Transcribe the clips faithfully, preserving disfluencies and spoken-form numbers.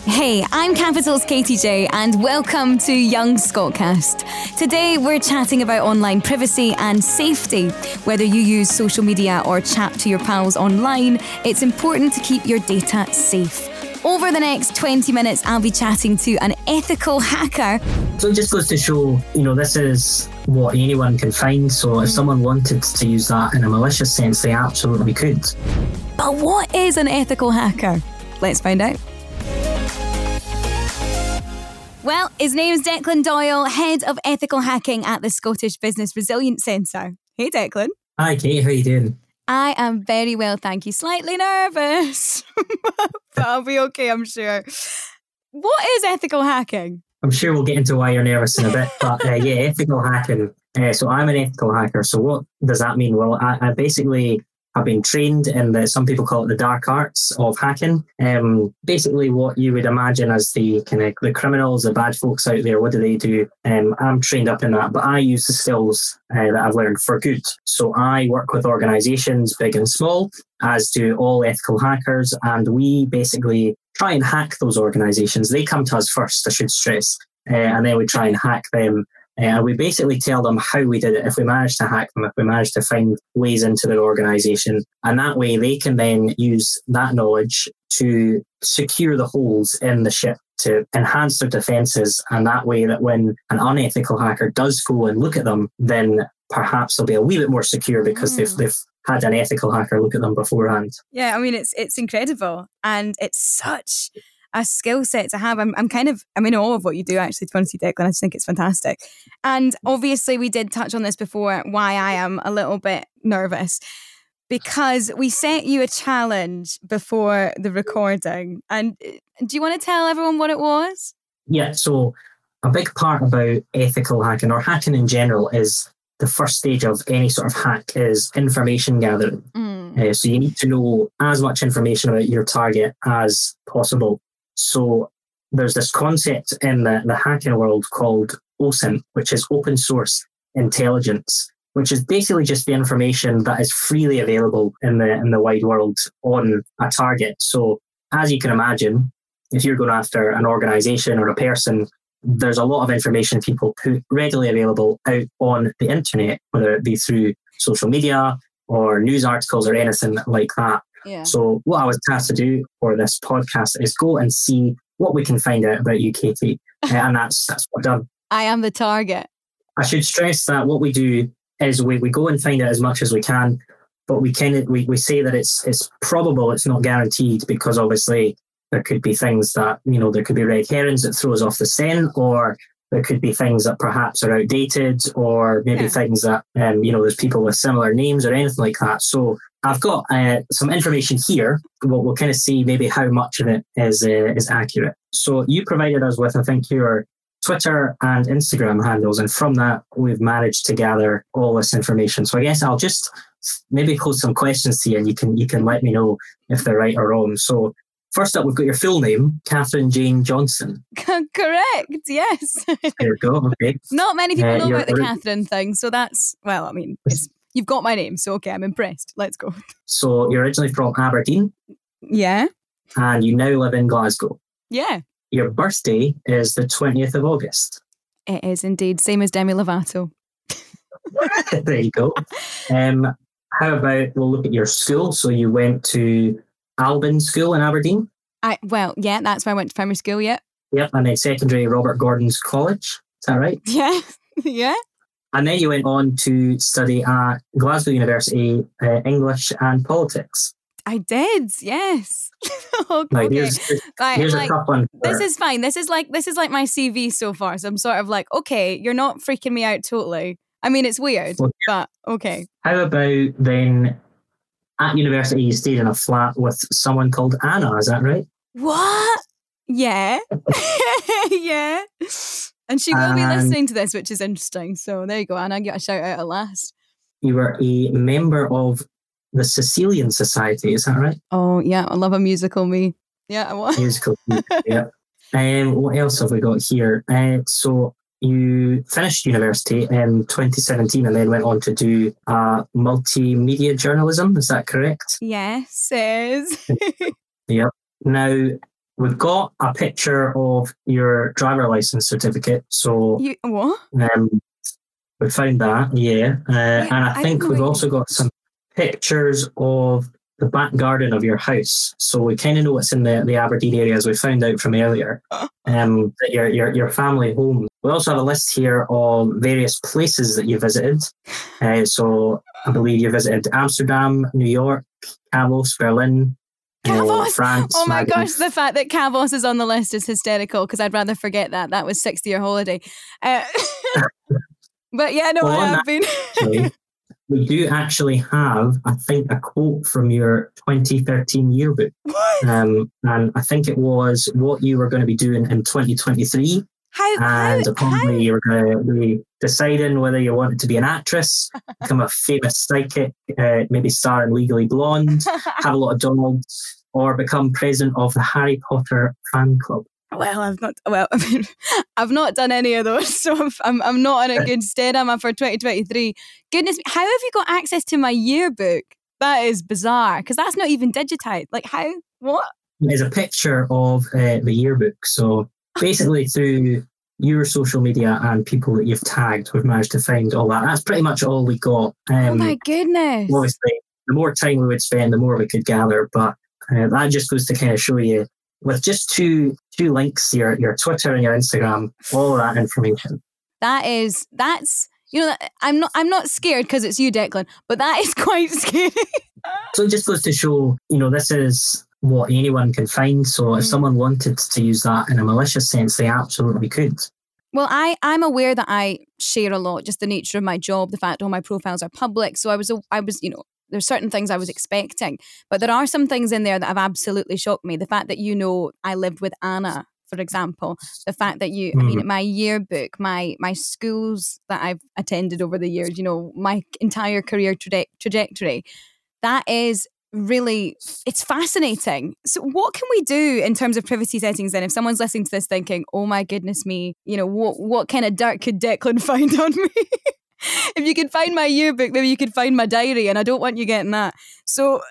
Hey, I'm Capital's Katie J and welcome to Young Scottcast. Today we're chatting about online privacy and safety. Whether you use social media or chat to your pals online, it's important to keep your data safe. Over the next twenty minutes, I'll be chatting to an ethical hacker. So it just goes to show, you know, this is what anyone can find. So if someone wanted to use that in a malicious sense, they absolutely could. But what is an ethical hacker? Let's find out. Well, his name's Declan Doyle, Head of Ethical Hacking at the Scottish Business Resilience Centre. Hey, Declan. Hi, Kate. How are you doing? I am very well, thank you. Slightly nervous, but I'll be okay, I'm sure. What is ethical hacking? I'm sure we'll get into why you're nervous in a bit, but uh, yeah, ethical hacking. Uh, so I'm an ethical hacker. So what does that mean? Well, I, I basically have been trained in the, some people call it the dark arts of hacking. Um, basically what you would imagine as the kind of the criminals, the bad folks out there, what do they do? Um, I'm trained up in that, but I use the skills uh, that I've learned for good. So I work with organizations, big and small, as do all ethical hackers, and we basically try and hack those organizations. They come to us first, I should stress, uh, and then we try and hack them. And uh, we basically tell them how we did it, if we managed to hack them, if we managed to find ways into their organization. And that way they can then use that knowledge to secure the holes in the ship, to enhance their defenses. And that way that when an unethical hacker does go and look at them, then perhaps they'll be a wee bit more secure because mm. they've, they've had an ethical hacker look at them beforehand. Yeah, I mean, it's it's incredible. And it's such a skill set to have. I'm I'm kind of, I'm in awe of what you do actually, to be honest with you, Declan. I just think it's fantastic. And obviously we did touch on this before, why I am a little bit nervous, because we set you a challenge before the recording. And do you want to tell everyone what it was? Yeah, so a big part about ethical hacking, or hacking in general, is the first stage of any sort of hack is information gathering. Mm. Uh, so you need to know as much information about your target as possible. So there's this concept in the, the hacking world called O S I N T, which is open source intelligence, which is basically just the information that is freely available in the in the wide world on a target. So as you can imagine, if you're going after an organization or a person, there's a lot of information people put readily available out on the internet, whether it be through social media or news articles or anything like that. Yeah. So what I was tasked to do for this podcast is go and see what we can find out about you, Katie. And that's that's what I've done. I am the target. I should stress that what we do is we, we go and find out as much as we can, but we can we, we say that it's it's probable, it's not guaranteed, because obviously there could be things that, you know, there could be red herrings that throw us off the scent, or there could be things that perhaps are outdated, or maybe yeah. things that, um, you know, there's people with similar names or anything like that. So I've got uh, some information here. We'll, we'll kind of see maybe how much of it is uh, is accurate. So you provided us with, I think, your Twitter and Instagram handles, and from that we've managed to gather all this information. So I guess I'll just maybe pose some questions to you, and you can you can let me know if they're right or wrong. So first up, we've got your full name, Catherine Jane Johnson. Correct, yes. There we go, okay. Not many people uh, know about the ori- Catherine thing, so that's, well, I mean, it's, you've got my name, so okay, I'm impressed. Let's go. So you're originally from Aberdeen? Yeah. And you now live in Glasgow? Yeah. Your birthday is the twentieth of August? It is indeed, same as Demi Lovato. There you go. Um, how about, we'll look at your school. So you went to Alban School in Aberdeen? I Well, yeah, that's where I went to primary school, yeah. Yep, and then secondary, Robert Gordon's College. Is that right? Yeah, yeah. And then you went on to study at Glasgow University, uh, English and Politics. I did, yes. Okay. Now, here's right, here's like, a tough one. This is fine. This is like this is like my C V so far. So I'm sort of like, okay, you're not freaking me out totally. I mean, it's weird, well, but okay. How about then at university you stayed in a flat with someone called Anna? Is that right? What? Yeah, yeah. And she will and be listening to this, which is interesting. So there you go, Anna. Get a shout out at last. You were a member of the Sicilian Society, is that right? Oh, yeah. I love a musical, me. Yeah, I was. Musical, yeah. Um, what else have we got here? Uh, so you finished university in twenty seventeen and then went on to do uh, multimedia journalism, is that correct? Yes, it is. Yep. Now, we've got a picture of your driver license certificate. So You what? Um, we found that, yeah. Uh, Wait, and I I think don't know we've what you also got some pictures of the back garden of your house. So we kind of know what's in the, the Aberdeen area, as we found out from earlier, um, that your, your, your family home. We also have a list here of various places that you visited. Uh, so I believe you visited Amsterdam, New York, Davos, Berlin, uh, Kavos! France. Oh my Magdeburg. gosh, the fact that Kavos is on the list is hysterical because I'd rather forget that. That was sixth year holiday. Uh, but yeah, no, Well, I on have been. Actually, we do actually have, I think, a quote from your twenty thirteen yearbook. What? Um, and I think it was what you were going to be doing in twenty twenty-three. How? And how? apparently How? you were going to be deciding whether you wanted to be an actress, become a famous psychic, uh, maybe star in Legally Blonde, have a lot of dogs, or become president of the Harry Potter fan club. Well, I've not. Well, I mean, I've not done any of those, so I'm I'm not in a good stead. Am I for twenty twenty-three? Goodness me, how have you got access to my yearbook? That is bizarre because that's not even digitized. Like how? What? There's a picture of uh, the yearbook. So basically, through your social media and people that you've tagged, we've managed to find all that. That's pretty much all we got. Um, Oh my goodness! Obviously, the more time we would spend, the more we could gather. But uh, that just goes to kind of show you, with just two two links, your your Twitter and your Instagram, all of that information. That is that's you know I'm not I'm not scared because it's you, Declan, but that is quite scary. So it just goes to show, you know, this is what anyone can find. So if Mm. someone wanted to use that in a malicious sense, they absolutely could. Well, I, I'm aware that I share a lot, just the nature of my job, the fact all my profiles are public. So I was, I was, you know, there's certain things I was expecting, but there are some things in there that have absolutely shocked me. The fact that, you know, I lived with Anna, for example, the fact that you, I mean, my yearbook, my my schools that I've attended over the years, you know, my entire career traje- trajectory, that is really, it's fascinating. So what can we do in terms of privacy settings then if someone's listening to this thinking, oh my goodness me, you know, what what kind of dirt could Declan find on me? If you could find my yearbook, maybe you could find my diary, and I don't want you getting that. So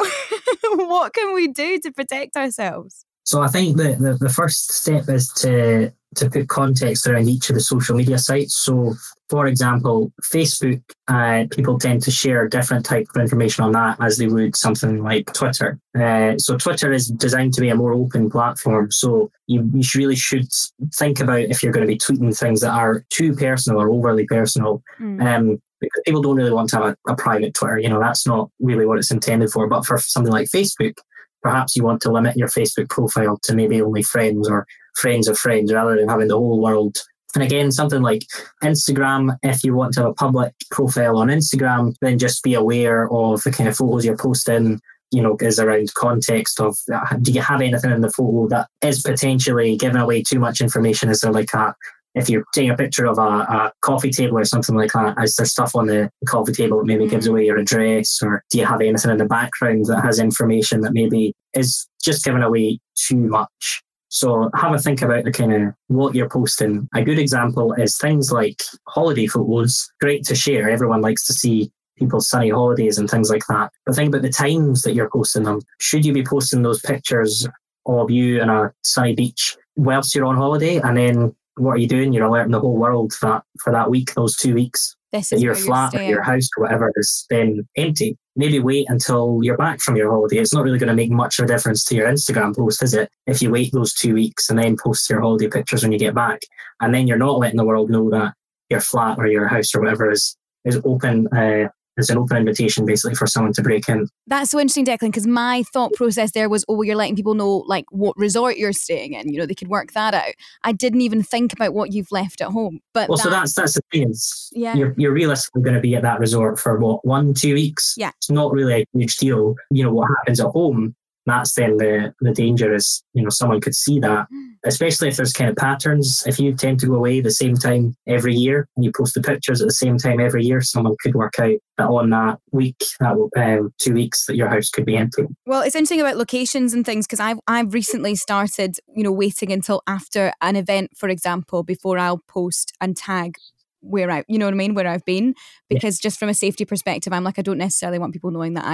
what can we do to protect ourselves? So I think that the, the first step is to to put context around each of the social media sites. So, for example, Facebook, uh, people tend to share different type of information on that as they would something like Twitter. Uh, so Twitter is designed to be a more open platform. So you, you really should think about if you're going to be tweeting things that are too personal or overly personal. Mm. Um, because people don't really want to have a, a private Twitter. You know, that's not really what it's intended for. But for something like Facebook, perhaps you want to limit your Facebook profile to maybe only friends or friends of friends rather than having the whole world. And again, something like Instagram, if you want to have a public profile on Instagram, then just be aware of the kind of photos you're posting, you know, is around context of, do you have anything in the photo that is potentially giving away too much information? Is there like a, if you're taking a picture of a, a coffee table or something like that, is there stuff on the coffee table that maybe mm-hmm. gives away your address? Or do you have anything in the background that has information that maybe is just giving away too much? So have a think about the kind of what you're posting. A good example is things like holiday photos. Great to share. Everyone likes to see people's sunny holidays and things like that. But think about the times that you're posting them. Should you be posting those pictures of you on a sunny beach whilst you're on holiday? And then what are you doing? You're alerting the whole world that for that week, those two weeks, this that your flat or your house or whatever is then empty. Maybe wait until you're back from your holiday. It's not really going to make much of a difference to your Instagram post, is it? If you wait those two weeks and then post your holiday pictures when you get back, and then you're not letting the world know that your flat or your house or whatever is is open. Uh, It's an open invitation basically for someone to break in. That's so interesting, Declan, because my thought process there was, oh, you're letting people know like what resort you're staying in. You know, they could work that out. I didn't even think about what you've left at home. But well, that, so that's that's the thing. Is yeah. you're you're realistically going to be at that resort for what, one, two weeks? Yeah. It's not really a huge deal. You know, what happens at home, that's then the the danger is, you know, someone could see that. Especially if there's kind of patterns. If you tend to go away the same time every year and you post the pictures at the same time every year, someone could work out that on that week, that um, two weeks, that your house could be empty. Well, it's interesting about locations and things because I've, I've recently started, you know, waiting until after an event, for example, before I'll post and tag where I, you know what I mean, where I've been. Because yeah. just from a safety perspective, I'm like, I don't necessarily want people knowing that I am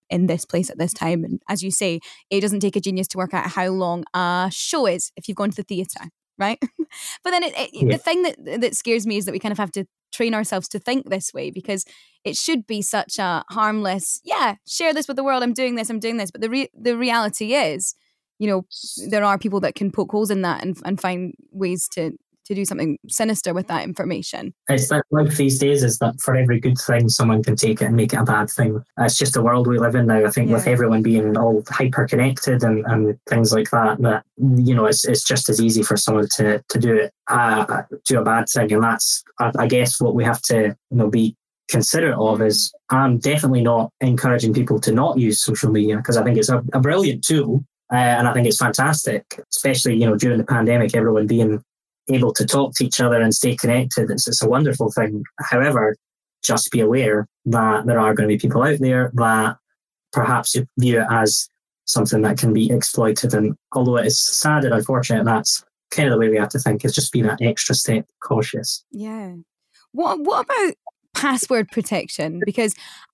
in this place at this time. And as you say, it doesn't take a genius to work out how long a show is if you've gone to the theatre, right? But then it, it, yeah. the thing that that scares me is that we kind of have to train ourselves to think this way, because it should be such a harmless, yeah, share this with the world, I'm doing this, I'm doing this. But the re- the reality is, you know, there are people that can poke holes in that and, and find ways to to do something sinister with that information. It's that life these days is that for every good thing, someone can take it and make it a bad thing. It's just the world we live in now. I think yeah. with everyone being all hyper connected and, and things like that, that, you know, it's it's just as easy for someone to, to do it, uh, do a bad thing. And that's, I, I guess, what we have to, you know, be considerate of is I'm definitely not encouraging people to not use social media, because I think it's a, a brilliant tool. Uh, and I think it's fantastic, especially, you know, during the pandemic, everyone being able to talk to each other and stay connected. It's, it's a wonderful thing. However, just be aware that there are going to be people out there that perhaps view it as something that can be exploited. And although it is sad and unfortunate, that's kind of the way we have to think, is just be that extra step cautious. Yeah. What What about password protection? Because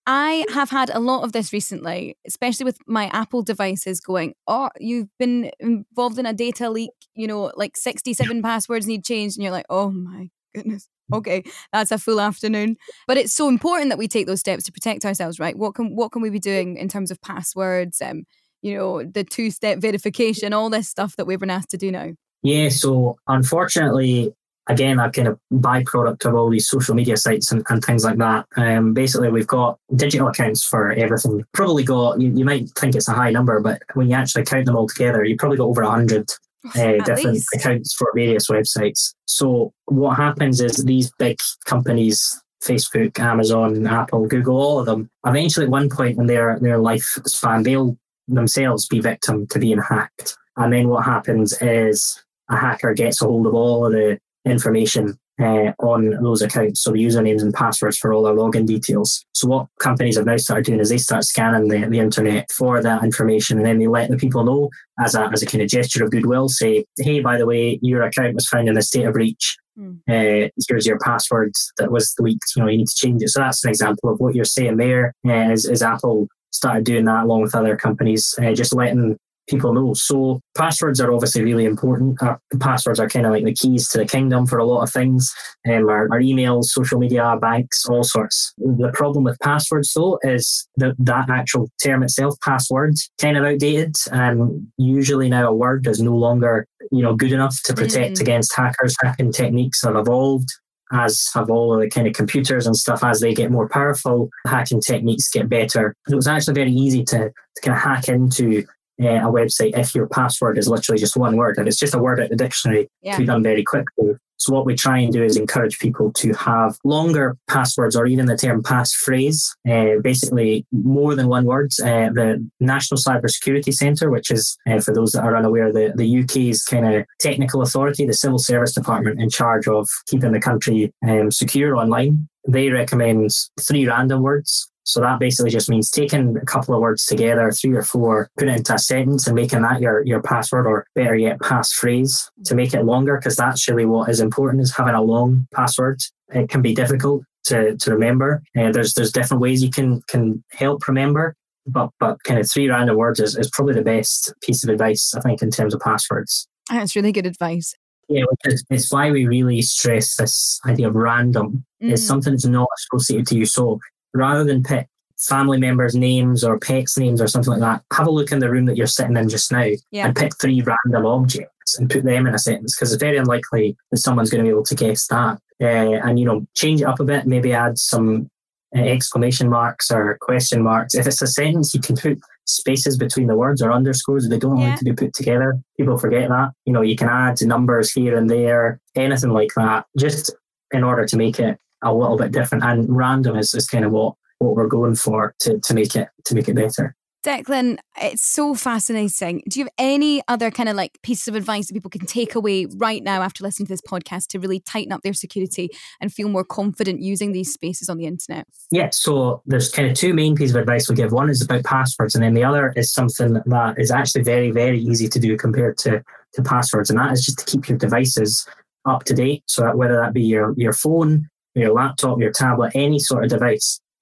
I have had a lot of this recently, especially with my Apple devices going, oh, you've been involved in a data leak, you know, like sixty-seven passwords need changed. And you're like, oh my goodness. Okay, that's a full afternoon. But it's so important that we take those steps to protect ourselves, right? What can what can we be doing in terms of passwords, um, you know, the two-step verification, all this stuff that we've been asked to do now? Yeah, so unfortunately, again, a kind of byproduct of all these social media sites and, and things like that. Um, basically, we've got digital accounts for everything. You've probably got, you, you might think it's a high number, but when you actually count them all together, you've probably got over one hundred uh, different least. accounts for various websites. So what happens is these big companies, Facebook, Amazon, Apple, Google, all of them, eventually at one point in their, their lifespan, they'll themselves be victim to being hacked. And then what happens is a hacker gets a hold of all of the information uh, on those accounts, so the usernames and passwords for all our login details. So what companies have now started doing is they start scanning the, the internet for that information, and then they let the people know as a as a kind of gesture of goodwill, say, hey, by the way, your account was found in a state of breach. Mm. Uh, here's your password that was leaked. You know, you need to change it. So that's an example of what you're saying there. Uh, is, is Apple started doing that along with other companies, uh, just letting people know. So passwords are obviously really important. Uh, passwords are kind of like the keys to the kingdom for a lot of things. Um, our, our emails, social media, banks, all sorts. The problem with passwords though is that that actual term itself, password, kind of outdated. And usually now a word is no longer, you know, good enough to protect mm. against hackers. Hacking techniques have evolved, as have all of the kind of computers and stuff. As they get more powerful, hacking techniques get better. It was actually very easy to, to kind of hack into Uh, a website if your password is literally just one word and it's just a word out of the dictionary. Yeah. To be done very quickly. So what we try and do is encourage people to have longer passwords, or even the term passphrase, uh, basically more than one word. Uh, the National Cybersecurity Centre, which is, uh, for those that are unaware, the, the U K's kind of technical authority, the civil service department in charge of keeping the country um, secure online, they recommend three random words. So that basically just means taking a couple of words together, three or four, put it into a sentence and making that your, your password, or better yet, passphrase, to make it longer, because that's really what is important, is having a long password. It can be difficult to, to remember. Uh, there's there's different ways you can can help remember, but but kind of three random words is, is probably the best piece of advice, I think, in terms of passwords. That's really good advice. Yeah, because it's why we really stress this idea of random. Mm. It's something that's not associated to you. So rather than pick family members' names or pets' names or something like that, have a look in the room that you're sitting in just now yeah. and pick three random objects and put them in a sentence, because it's very unlikely that someone's going to be able to guess that. Uh, and, you know, change it up a bit, maybe add some uh, exclamation marks or question marks. If it's a sentence, you can put spaces between the words or underscores. They don't yeah. like to be put together. People forget that. You know, you can add numbers here and there, anything like that, just in order to make it a little bit different. And random is, is kind of what, what we're going for to, to make it to make it better. Declan, it's so fascinating. Do you have any other kind of like pieces of advice that people can take away right now after listening to this podcast to really tighten up their security and feel more confident using these spaces on the internet? Yeah, so there's kind of two main pieces of advice we give. One is about passwords, and then the other is something that is actually very, very easy to do compared to, to passwords, and that is just to keep your devices up to date. So that whether that be your, your phone, your laptop, your tablet, any sort of device,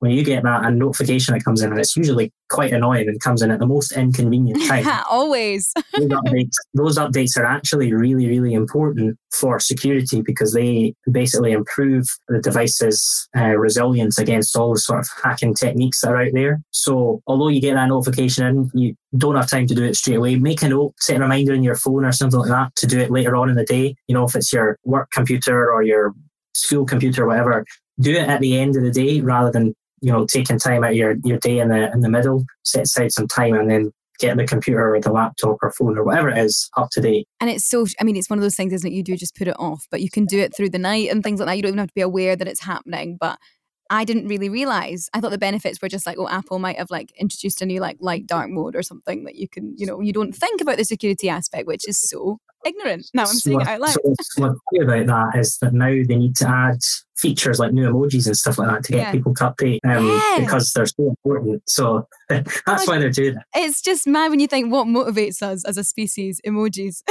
when you get that a notification that comes in, and it's usually quite annoying and comes in at the most inconvenient time. Always. those, updates, those updates are actually really, really important for security because they basically improve the device's uh, resilience against all the sort of hacking techniques that are out there. So although you get that notification in, you don't have time to do it straight away. Make a note, set a reminder in your phone or something like that to do it later on in the day. You know, if it's your work computer or your school computer or whatever, do it at the end of the day rather than, you know, taking time out of your, your day in the in the middle. Set aside some time and then get the computer or the laptop or phone or whatever it is up to date. And it's so, I mean, it's one of those things, isn't it? You do just put it off, but you can do it through the night and things like that. You don't even have to be aware that it's happening. But I didn't really realise. I thought the benefits were just like, oh, Apple might have like introduced a new like light dark mode or something that you can, you know, you don't think about the security aspect, which is so ignorant. Now I'm saying so, it out loud. So what's cool about that is that now they need to add features like new emojis and stuff like that to get Yeah. people to update um, Yeah. because they're so important. So that's Like, why they're doing it. It's just mad when you think what motivates us as a species, emojis.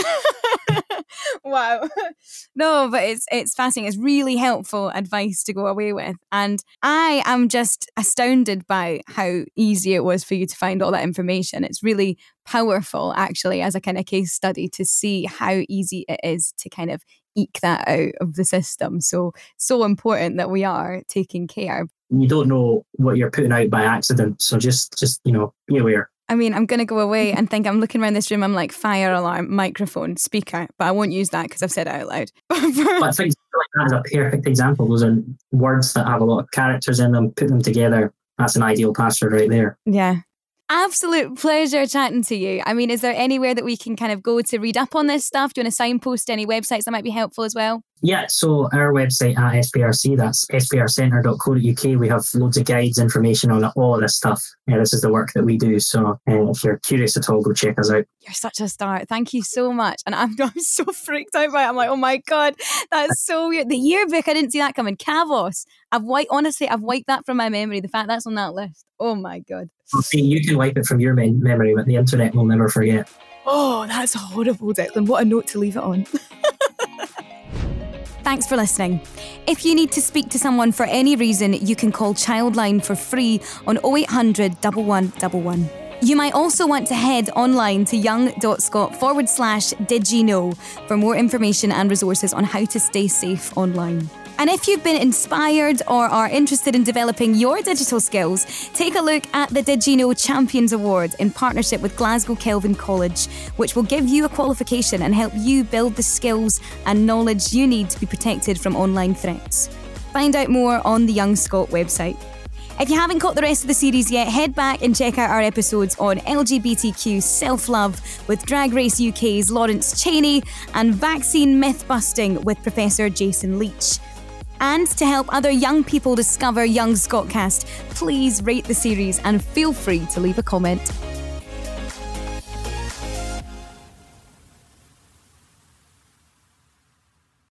Wow. No, but it's it's fascinating. It's really helpful advice to go away with. And I am just astounded by how easy it was for you to find all that information. It's really powerful, actually, as a kind of case study to see how easy it is to kind of eke that out of the system. So, so important that we are taking care. You don't know what you're putting out by accident. So just, just you know, be aware. I mean, I'm going to go away and think I'm looking around this room. I'm like, fire alarm, microphone, speaker, but I won't use that because I've said it out loud. But things like that is a perfect example. Those are words that have a lot of characters in them. Put them together. That's an ideal password right there. Yeah. Absolute pleasure chatting to you. I mean, is there anywhere that we can kind of go to read up on this stuff? Do you want to signpost any websites that might be helpful as well? Yeah, so our website at S B R C, that's s b r centre dot co dot u k. We have loads of guides, information on all of this stuff. Yeah, this is the work that we do. So uh, if you're curious at all, go check us out. You're such a star. Thank you so much. And I'm, I'm so freaked out by it. I'm like, oh my God, that's so weird. The yearbook, I didn't see that coming. Kavos. I've wiped, honestly, I've wiped that from my memory. The fact that's on that list. Oh my God. See, you can wipe it from your me- memory, but the internet will never forget. Oh, that's horrible, Declan. What a note to leave it on. Thanks for listening. If you need to speak to someone for any reason, you can call Childline for free on oh eight hundred, one one one one. You might also want to head online to young.scot forward slash did you know for more information and resources on how to stay safe online. And if you've been inspired or are interested in developing your digital skills, take a look at the Did You Know Champions Award in partnership with Glasgow Kelvin College, which will give you a qualification and help you build the skills and knowledge you need to be protected from online threats. Find out more on the Young Scot website. If you haven't caught the rest of the series yet, head back and check out our episodes on L G B T Q self-love with Drag Race U K's Lawrence Cheney and vaccine myth-busting with Professor Jason Leach. And to help other young people discover Young Scotcast, please rate the series and feel free to leave a comment.